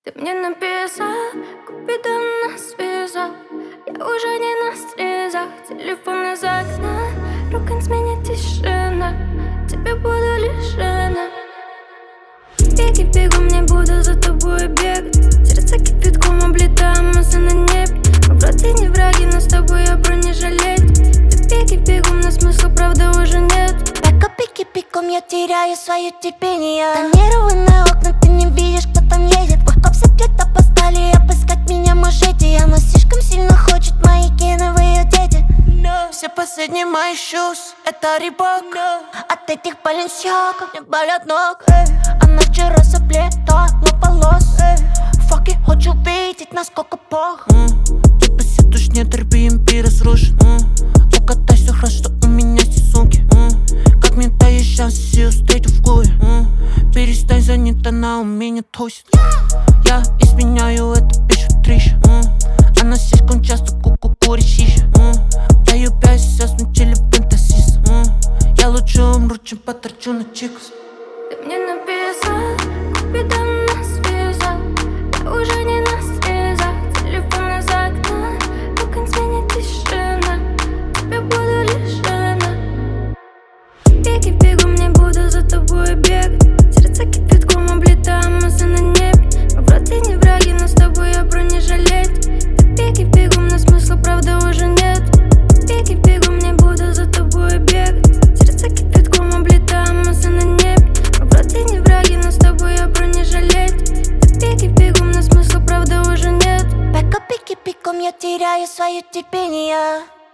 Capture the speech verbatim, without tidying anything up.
Ты мне написал, Купидон нас связал. Я уже не на стрезах, телефон из окна, рук на смене тишина, тебе буду лишена. Беги, бегом, не буду за тобой бегать. Сердце кипятком облетаем, мысли на небе. Мы вроде не враги, но с тобой я бронежилет. Ты беги, бегом, но смысла правда уже нет. Бега, беги, бегом, я теряю свое терпение. Тонированные окна, ты не видишь, кто там едет. Коп где-то постали обыскать меня можете. Она слишком сильно хочет мои геновые дети. No. Все последние мои shoes, это Рибок. No. От этих Balenciaga мне болят ног. Hey. Она вчера заплетала волос. Hey. Факи, хочу видеть, насколько плохо. mm. Типа сидушь, нет, Airbnb разрушен. mm. Угадай, все хорошо, что у меня есть сумки. mm. Как мне дает шанс, ее встретил в клубе. mm. Перестань, занята, она у меня тусит. Я изменяю эту пищу трищу. mm. Она слишком часто ку-ку курит шиша. mm. Даю пять, сейчас мы чили в фантасис. mm. Я лучше умру, чем потрачу на чикс. Ты мне написал, Купидон нас связал. Я уже не на стрезах, телефон из окна, рук на смене тишина, тебе буду лишена. Беги, бегом, не буду за тобой бегать. Сердце кипятком облетаем, мысли на небе. Мы вроде не враги, но с тобой я бронежилет. Ты беги, бегом, но смысла правда уже нет. Беги, бегом, не буду за тобой бегать. Сердце кипятком облетаем, мысли на небе. Мы вроде не враги, но с тобой я бронежилет. Ты беги, бегом, но смысла правда уже нет. Бега, беги, бегом, я теряю свое терпение.